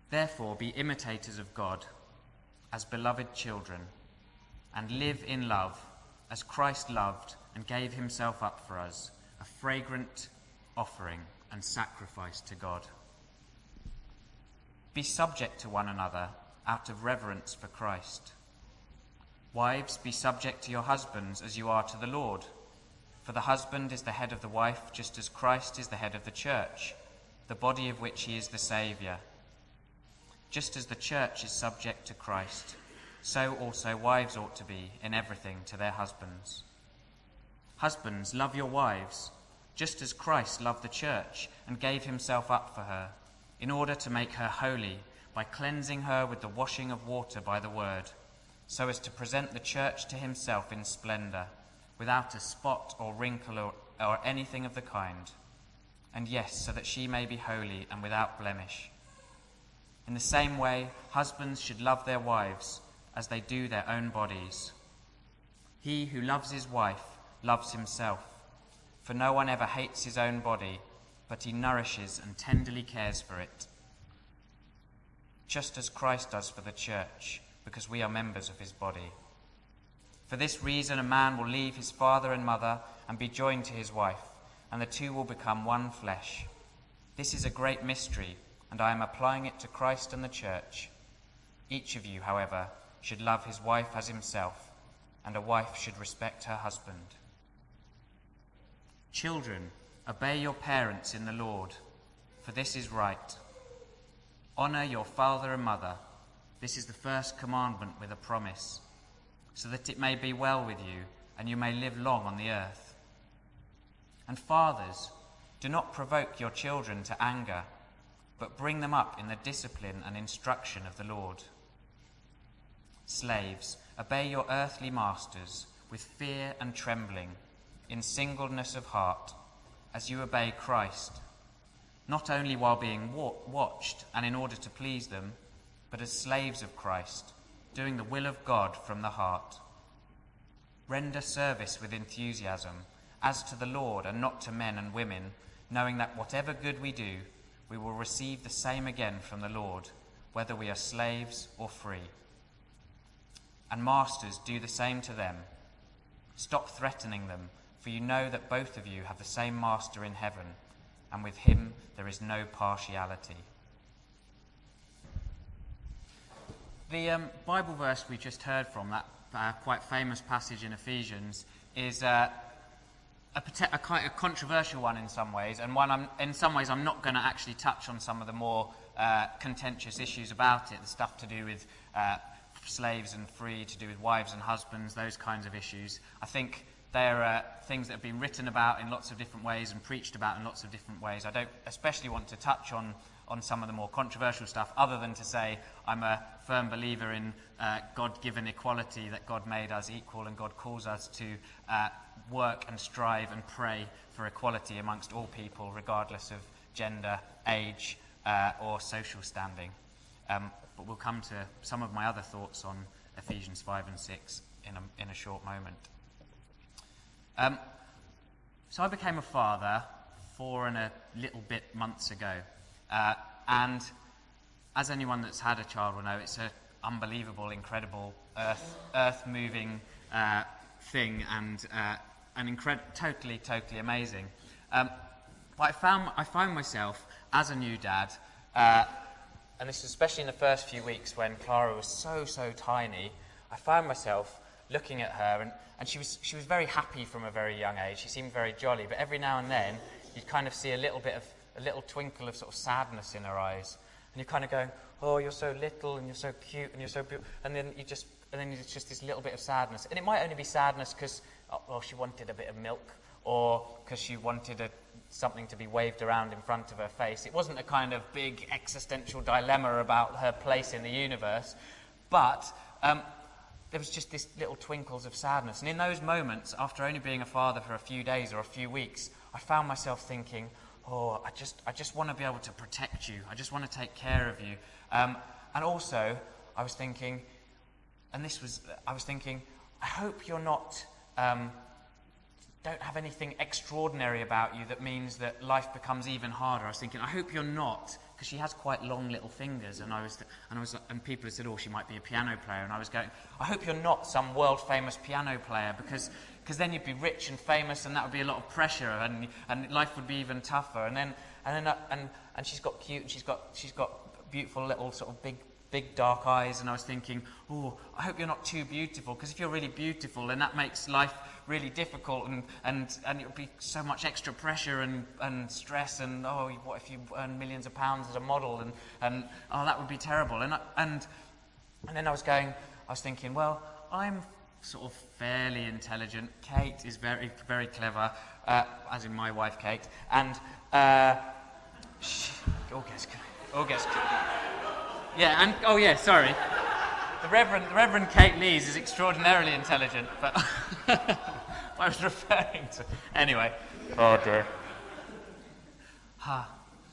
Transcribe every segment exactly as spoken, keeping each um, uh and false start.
Therefore, be imitators of God as beloved children, and live in love as Christ loved and gave himself up for us, a fragrant offering and sacrifice to God. Be subject to one another out of reverence for Christ. Wives, be subject to your husbands as you are to the Lord. For the husband is the head of the wife, just as Christ is the head of the church, the body of which he is the Saviour. Just as the church is subject to Christ, so also wives ought to be in everything to their husbands. Husbands, love your wives, just as Christ loved the church and gave himself up for her, in order to make her holy, by cleansing her with the washing of water by the word, so as to present the church to himself in splendour, without a spot or wrinkle or, or anything of the kind, and yes, so that she may be holy and without blemish. In the same way, husbands should love their wives as they do their own bodies. He who loves his wife loves himself, for no one ever hates his own body, but he nourishes and tenderly cares for it, just as Christ does for the church, because we are members of his body. For this reason a man will leave his father and mother and be joined to his wife, and the two will become one flesh. This is a great mystery, and I am applying it to Christ and the church. Each of you, however, should love his wife as himself, and a wife should respect her husband. Children, obey your parents in the Lord, for this is right. Honour your father and mother. This is the first commandment with a promise, so that it may be well with you, and you may live long on the earth. And fathers, do not provoke your children to anger, but bring them up in the discipline and instruction of the Lord. Slaves, obey your earthly masters with fear and trembling, in singleness of heart, as you obey Christ, not only while being wa- watched and in order to please them, but as slaves of Christ, doing the will of God from the heart. Render service with enthusiasm, as to the Lord and not to men and women, knowing that whatever good we do, we will receive the same again from the Lord, whether we are slaves or free. And masters, do the same to them. Stop threatening them, for you know that both of you have the same master in heaven, and with him there is no partiality. The um, Bible verse we just heard from, that uh, quite famous passage in Ephesians, is uh, a, a, quite a controversial one in some ways, and one I'm, in some ways I'm not going to actually touch on some of the more uh, contentious issues about it, the stuff to do with uh, slaves and free, to do with wives and husbands, those kinds of issues. I think they're uh, things that have been written about in lots of different ways and preached about in lots of different ways. I don't especially want to touch on, on some of the more controversial stuff, other than to say I'm a firm believer in uh, God-given equality, that God made us equal and God calls us to uh, work and strive and pray for equality amongst all people, regardless of gender, age, uh, or social standing. Um, but we'll come to some of my other thoughts on Ephesians five and six in a, in a short moment. Um, so I became a father four and a little bit months ago. Uh, and as anyone that's had a child will know, it's an unbelievable, incredible, earth, earth-moving uh, thing, and uh, an incred- totally, totally amazing. Um, but I found I found myself as a new dad, uh, and this is especially in the first few weeks when Clara was so, so tiny. I found myself looking at her, and, and she was she was very happy from a very young age. She seemed very jolly, but every now and then you'd kind of see a little bit of a little twinkle of sort of sadness in her eyes, and you're kind of going, "Oh, you're so little, and you're so cute, and you're so beautiful," and then you just and then it's just this little bit of sadness, and it might only be sadness because oh, well, she wanted a bit of milk, or because she wanted a, something to be waved around in front of her face. It wasn't a kind of big existential dilemma about her place in the universe, but um, there was just this little twinkles of sadness. And in those moments, after only being a father for a few days or a few weeks, I found myself thinking, oh, I just I just want to be able to protect you. I just want to take care of you. Um, and also, I was thinking, and this was, I was thinking, I hope you're not um, don't have anything extraordinary about you that means that life becomes even harder. I was thinking, I hope you're not, because she has quite long little fingers, and I was, th- and I was, and people had said, oh, she might be a piano player, and I was going, I hope you're not some world famous piano player, because because then you'd be rich and famous, and that would be a lot of pressure, and and life would be even tougher. And then and then uh, and and she's got cute, and she's got she's got beautiful little sort of big. big dark eyes, and I was thinking, oh, I hope you're not too beautiful, because if you're really beautiful, then that makes life really difficult, and, and, and it would be so much extra pressure and, and stress, and oh, what if you earn millions of pounds as a model, and, and oh, that would be terrible. And, I, and, and then I was going, I was thinking, well, I'm sort of fairly intelligent. Kate is very, very clever, uh, as in my wife, Kate, and uh, she, all gets, all gets, yeah, and, oh yeah, sorry. The Reverend, the Reverend Kate Lees is extraordinarily intelligent, but I was referring to, anyway. Oh dear. Huh.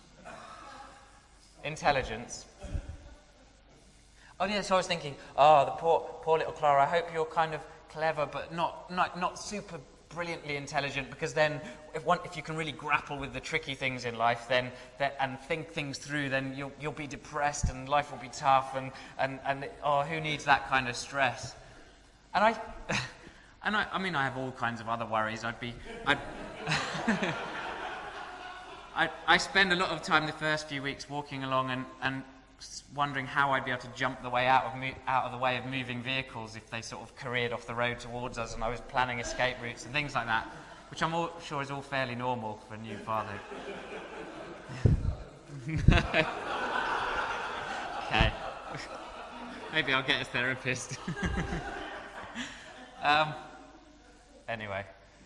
Intelligence. Oh yeah, so I was thinking, oh, the poor, poor little Clara, I hope you're kind of clever, but not, not, not super brilliantly intelligent, because then if one, if you can really grapple with the tricky things in life, then, then and think things through, then you'll you'll be depressed and life will be tough, and and and oh, who needs that kind of stress? And I, and I, I mean, I have all kinds of other worries. I'd be, I'd, I I spend a lot of time the first few weeks walking along and and. wondering how I'd be able to jump the way out of mo- out of the way of moving vehicles if they sort of careered off the road towards us, and I was planning escape routes and things like that, which I'm all, sure is all fairly normal for a new father. Okay, maybe I'll get a therapist. um, anyway,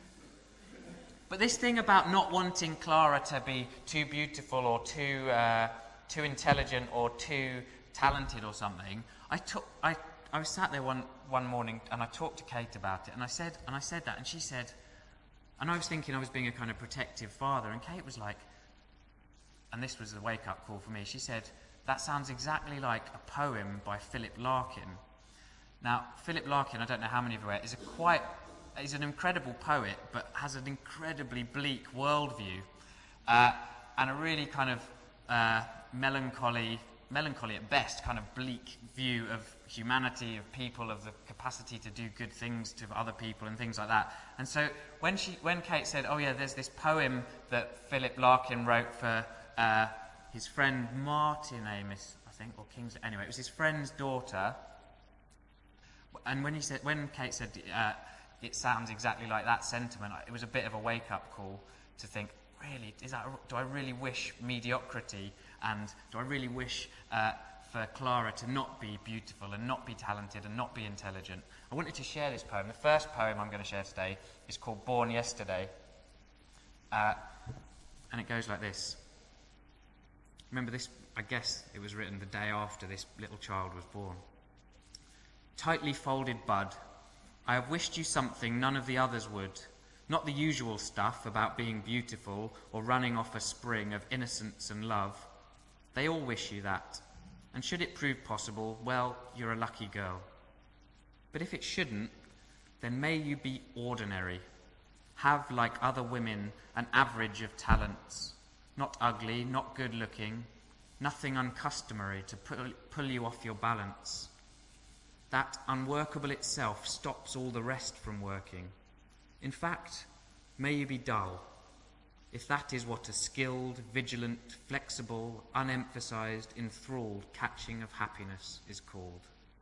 but this thing about not wanting Clara to be too beautiful or too uh, too intelligent or too talented or something, I took I, I was sat there one, one morning and I talked to Kate about it, and I said and I said that and she said, and I was thinking I was being a kind of protective father, and Kate was like, and this was the wake up call for me, she said, that sounds exactly like a poem by Philip Larkin. Now, Philip Larkin, I don't know how many of you are, is a quite is an incredible poet, but has an incredibly bleak worldview, uh, and a really kind of uh, melancholy, melancholy at best, kind of bleak view of humanity, of people, of the capacity to do good things to other people and things like that. And so when she, when Kate said, oh yeah, there's this poem that Philip Larkin wrote for uh, his friend Martin Amis, I think, or Kingsley, anyway, it was his friend's daughter. And when he said, when Kate said, uh, it sounds exactly like that sentiment, it was a bit of a wake-up call to think, really, is that, do I really wish mediocrity, and do I really wish uh, for Clara to not be beautiful and not be talented and not be intelligent? I wanted to share this poem. The first poem I'm going to share today is called Born Yesterday, uh, and it goes like this. Remember this, I guess it was written the day after this little child was born. Tightly folded bud, I have wished you something none of the others would. Not the usual stuff about being beautiful or running off a spring of innocence and love. They all wish you that. And should it prove possible, well, you're a lucky girl. But if it shouldn't, then may you be ordinary. Have, like other women, an average of talents. Not ugly, not good-looking. Nothing uncustomary to pull, pull you off your balance. That unworkable itself stops all the rest from working. In fact, may you be dull, if that is what a skilled, vigilant, flexible, unemphasized, enthralled catching of happiness is called.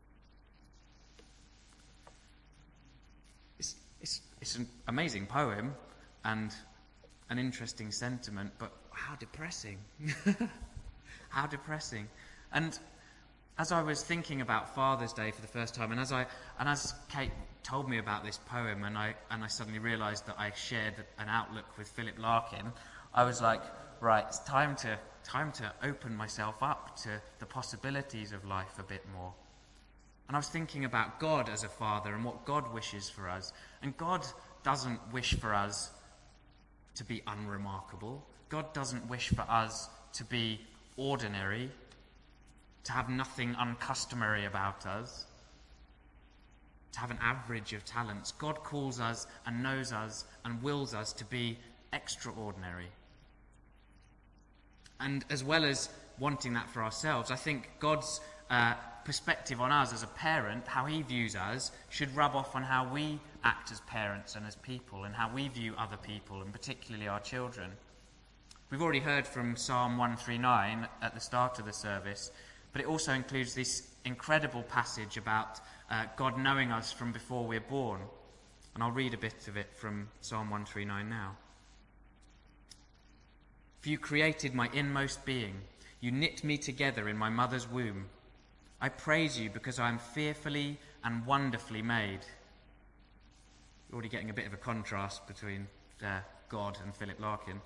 It's, it's, it's an amazing poem and an interesting sentiment, but how depressing. How depressing. And as I was thinking about Father's Day for the first time, and as I and as Kate told me about this poem, and I and I suddenly realised that I shared an outlook with Philip Larkin, I was like, right, it's time to time to open myself up to the possibilities of life a bit more. And I was thinking about God as a father and what God wishes for us. And God doesn't wish for us to be unremarkable. God doesn't wish for us to be ordinary, to have nothing uncustomary about us. to have an average of talents. God calls us and knows us and wills us to be extraordinary. And as well as wanting that for ourselves, I think God's uh, perspective on us as a parent, how he views us, should rub off on how we act as parents and as people, and how we view other people, and particularly our children. We've already heard from Psalm one thirty-nine at the start of the service, but it also includes this incredible passage about uh, God knowing us from before we're born. And I'll read a bit of it from Psalm one thirty-nine now. For you created my inmost being. You knit me together in my mother's womb. I praise you because I am fearfully and wonderfully made. You're already getting a bit of a contrast between uh, God and Philip Larkin.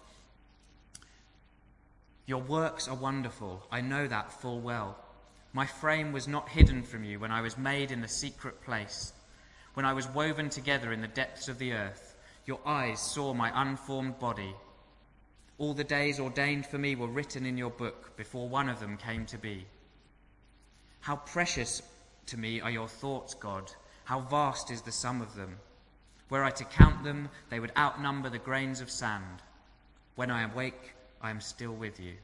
Your works are wonderful. I know that full well. My frame was not hidden from you when I was made in the secret place. When I was woven together in the depths of the earth, your eyes saw my unformed body. All the days ordained for me were written in your book before one of them came to be. How precious to me are your thoughts, God. How vast is the sum of them. Were I to count them, they would outnumber the grains of sand. When I awake, I am still with you.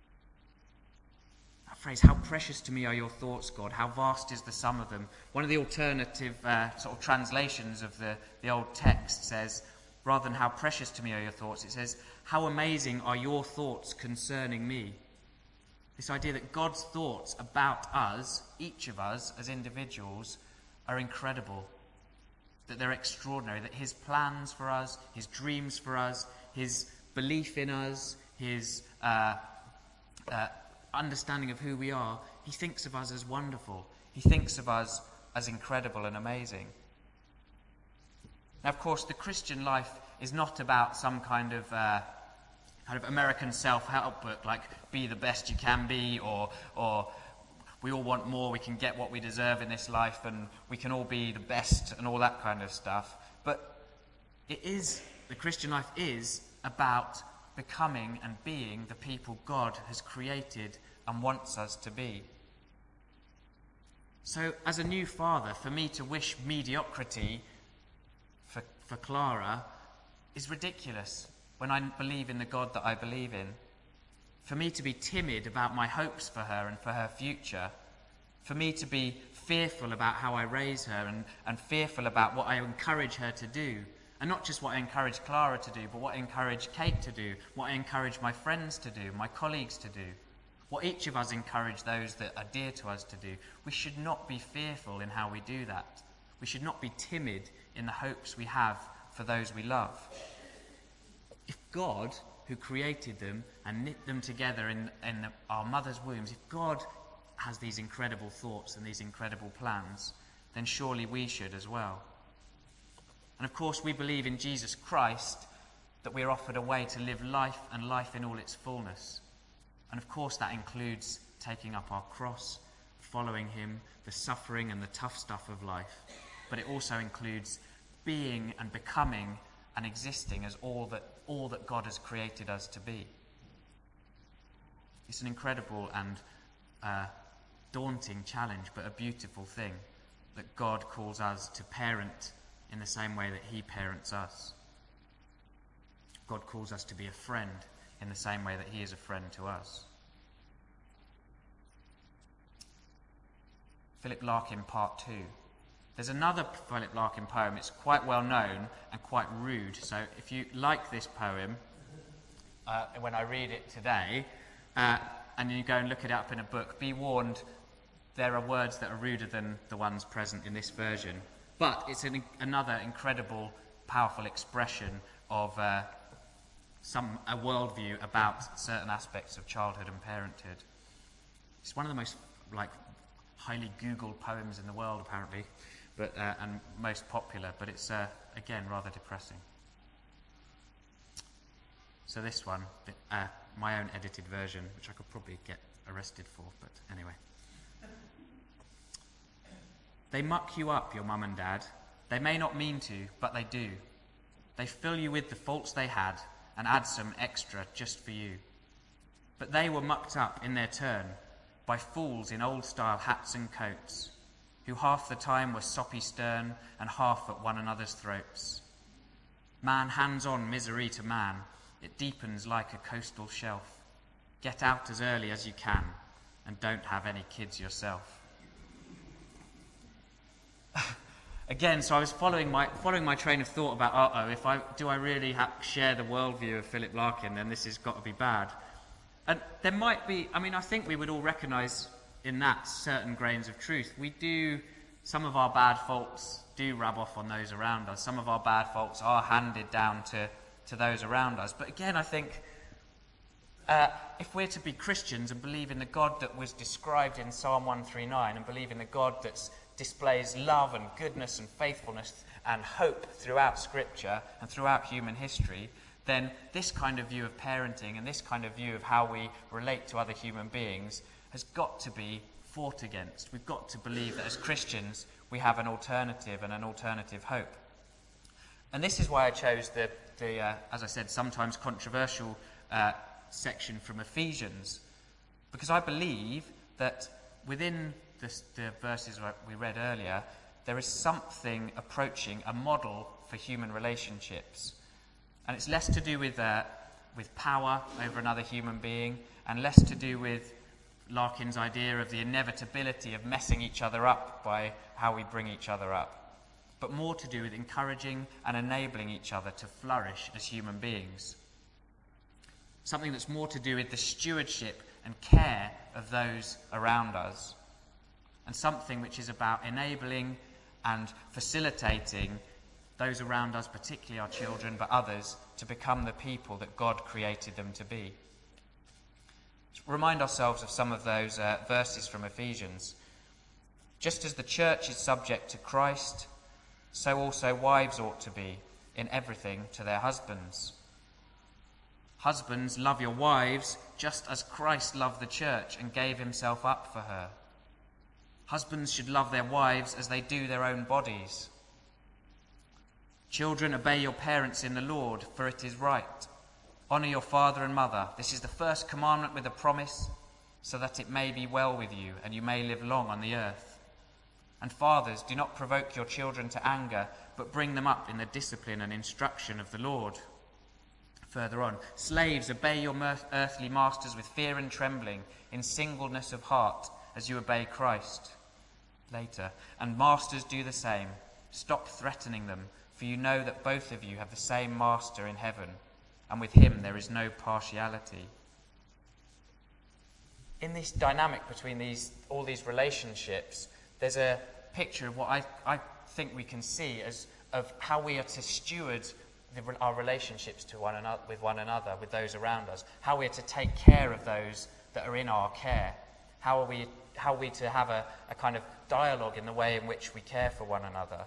That phrase, how precious to me are your thoughts, God. How vast is the sum of them. One of the alternative uh, sort of translations of the, the old text says, rather than how precious to me are your thoughts, it says, how amazing are your thoughts concerning me. This idea that God's thoughts about us, each of us as individuals, are incredible. That they're extraordinary. That his plans for us, his dreams for us, his belief in us, his uh, uh, understanding of who we are, he thinks of us as wonderful. He thinks of us as incredible and amazing. Now, of course, the Christian life is not about some kind of uh, kind of American self-help book, like be the best you can be, or or we all want more, we can get what we deserve in this life, and we can all be the best, and all that kind of stuff. But it is, the Christian life is about becoming and being the people God has created and wants us to be. So, as a new father, for me to wish mediocrity for, for Clara is ridiculous when I believe in the God that I believe in. For me to be timid about my hopes for her and for her future, for me to be fearful about how I raise her and, and fearful about what I encourage her to do, and not just what I encourage Clara to do, but what I encourage Kate to do, what I encourage my friends to do, my colleagues to do, what each of us encourage those that are dear to us to do. We should not be fearful in how we do that. We should not be timid in the hopes we have for those we love. If God, who created them and knit them together in, in the, our mother's wombs, if God has these incredible thoughts and these incredible plans, then surely we should as well. And of course, we believe in Jesus Christ, that we are offered a way to live life and life in all its fullness. And of course, that includes taking up our cross, following him, the suffering and the tough stuff of life. But it also includes being and becoming and existing as all that all that God has created us to be. It's an incredible and uh, daunting challenge, but a beautiful thing that God calls us to parent in the same way that he parents us. God calls us to be a friend in the same way that he is a friend to us. Philip Larkin, part two. There's another Philip Larkin poem. It's quite well known and quite rude. So if you like this poem, uh, when I read it today, uh, and you go and look it up in a book, be warned, there are words that are ruder than the ones present in this version. But it's an, another incredible, powerful expression of uh, some a worldview about certain aspects of childhood and parenthood. It's one of the most like highly Googled poems in the world, apparently. But uh, and most popular, but it's, uh, again, rather depressing. So this one, uh, my own edited version, which I could probably get arrested for, but anyway. They muck you up, your mum and dad. They may not mean to, but they do. They fill you with the faults they had and add some extra just for you. But they were mucked up in their turn by fools in old-style hats and coats. who half the time were soppy stern and half at one another's throats. Man hands on misery to man, it deepens like a coastal shelf. Get out as early as you can, and don't have any kids yourself. Again, so I was following my following my train of thought about, uh-oh, if I do I really ha- share the worldview of Philip Larkin, then this has got to be bad. And there might be, I mean, I think we would all recognise in that certain grains of truth. We do, some of our bad faults do rub off on those around us. Some of our bad faults are handed down to, to those around us. But again, I think uh, if we're to be Christians and believe in the God that was described in Psalm one thirty-nine and believe in the God that displays love and goodness and faithfulness and hope throughout Scripture and throughout human history, then this kind of view of parenting and this kind of view of how we relate to other human beings has got to be fought against. We've got to believe that as Christians we have an alternative and an alternative hope. And this is why I chose the, the uh, as I said, sometimes controversial uh, section from Ephesians, because I believe that within the, the verses we read earlier, there is something approaching a model for human relationships. And it's less to do with uh, with power over another human being, and less to do with Larkin's idea of the inevitability of messing each other up by how we bring each other up, but more to do with encouraging and enabling each other to flourish as human beings. Something that's more to do with the stewardship and care of those around us, and something which is about enabling and facilitating those around us, particularly our children, but others, to become the people that God created them to be. Let's remind ourselves of some of those uh, verses from Ephesians. Just as the church is subject to Christ, so also wives ought to be in everything to their husbands. Husbands, love your wives just as Christ loved the church and gave himself up for her. Husbands should love their wives as they do their own bodies. Children, obey your parents in the Lord, for it is right. Honour your father and mother. This is the first commandment with a promise, so that it may be well with you and you may live long on the earth. And fathers, do not provoke your children to anger, but bring them up in the discipline and instruction of the Lord. Further on, slaves, obey your earthly masters with fear and trembling, in singleness of heart, as you obey Christ. Later, and masters, do the same. Stop threatening them, for you know that both of you have the same master in heaven, and with him there is no partiality. In this dynamic between these all these relationships, there's a picture of what I, I think we can see as of how we are to steward the, our relationships to one another, with one another, with those around us, how we are to take care of those that are in our care, how are we, how are we to have a, a kind of dialogue in the way in which we care for one another.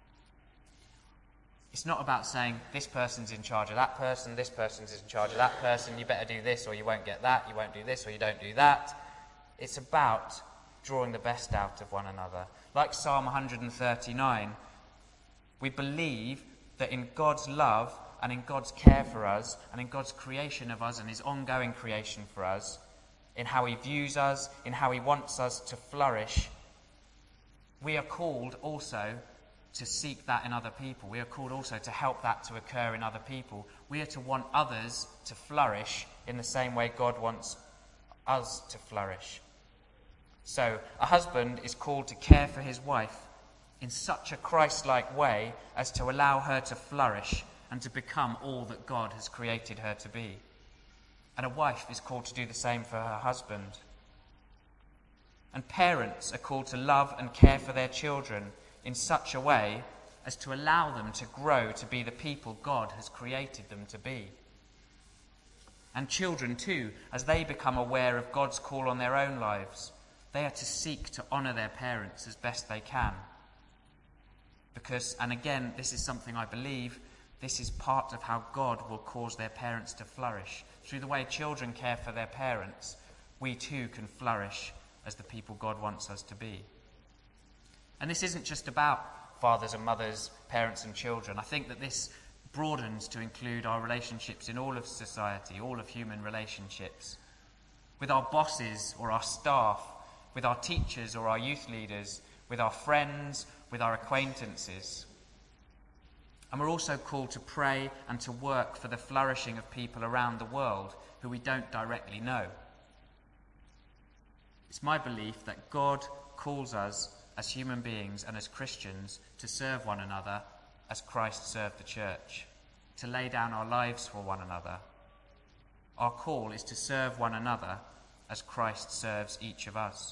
It's not about saying, this person's in charge of that person, this person's in charge of that person, you better do this or you won't get that, you won't do this or you don't do that. It's about drawing the best out of one another. Like Psalm one thirty-nine, we believe that in God's love and in God's care for us and in God's creation of us and his ongoing creation for us, in how he views us, in how he wants us to flourish, we are called also to seek that in other people. We are called also to help that to occur in other people. We are to want others to flourish in the same way God wants us to flourish. So, a husband is called to care for his wife in such a Christ-like way as to allow her to flourish and to become all that God has created her to be. And a wife is called to do the same for her husband. And parents are called to love and care for their children in such a way as to allow them to grow to be the people God has created them to be. And children too, as they become aware of God's call on their own lives, they are to seek to honour their parents as best they can. Because, and again, this is something I believe, this is part of how God will cause their parents to flourish. Through the way children care for their parents, we too can flourish as the people God wants us to be. And this isn't just about fathers and mothers, parents and children. I think that this broadens to include our relationships in all of society, all of human relationships. With our bosses or our staff, with our teachers or our youth leaders, with our friends, with our acquaintances. And we're also called to pray and to work for the flourishing of people around the world who we don't directly know. It's my belief that God calls us as human beings and as Christians to serve one another as Christ served the church, to lay down our lives for one another. Our call is to serve one another as Christ serves each of us.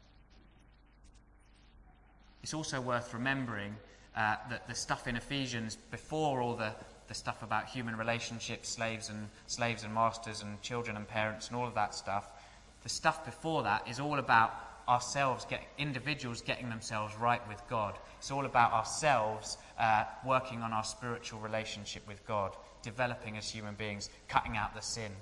It's also worth remembering uh, that the stuff in Ephesians before all the, the stuff about human relationships, slaves and slaves and masters and children and parents and all of that stuff, the stuff before that is all about ourselves, get, individuals getting themselves right with God. It's all about ourselves uh, working on our spiritual relationship with God, developing as human beings, cutting out the sin.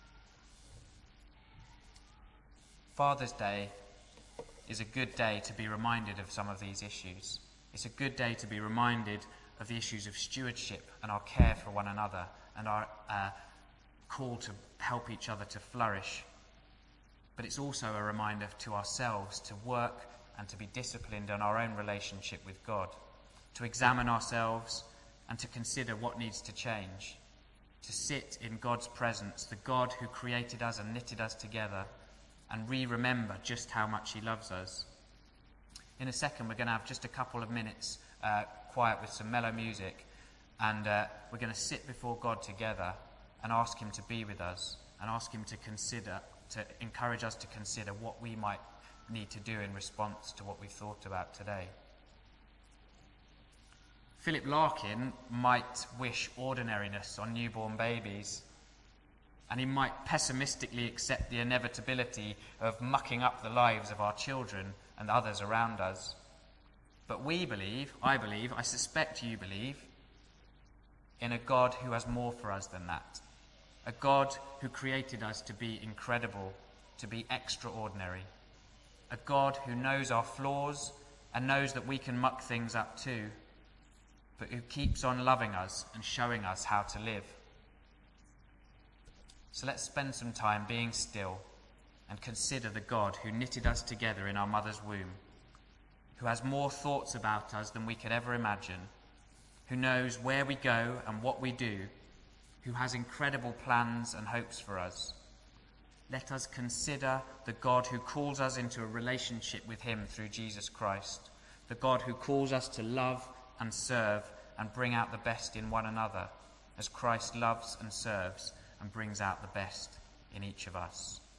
Father's Day is a good day to be reminded of some of these issues. It's a good day to be reminded of the issues of stewardship and our care for one another and our uh, call to help each other to flourish. But it's also a reminder to ourselves to work and to be disciplined in our own relationship with God, to examine ourselves and to consider what needs to change, to sit in God's presence, the God who created us and knitted us together, and re-remember just how much he loves us. In a second, we're going to have just a couple of minutes uh, quiet with some mellow music, and uh, we're going to sit before God together and ask him to be with us, and ask him to consider, to encourage us to consider what we might need to do in response to what we've thought about today. Philip Larkin might wish ordinariness on newborn babies, and he might pessimistically accept the inevitability of mucking up the lives of our children and others around us. But we believe, I believe, I suspect you believe, in a God who has more for us than that. A God who created us to be incredible, to be extraordinary. A God who knows our flaws and knows that we can muck things up too, but who keeps on loving us and showing us how to live. So let's spend some time being still and consider the God who knitted us together in our mother's womb, who has more thoughts about us than we could ever imagine, who knows where we go and what we do, who has incredible plans and hopes for us. Let us consider the God who calls us into a relationship with him through Jesus Christ, the God who calls us to love and serve and bring out the best in one another, as Christ loves and serves and brings out the best in each of us.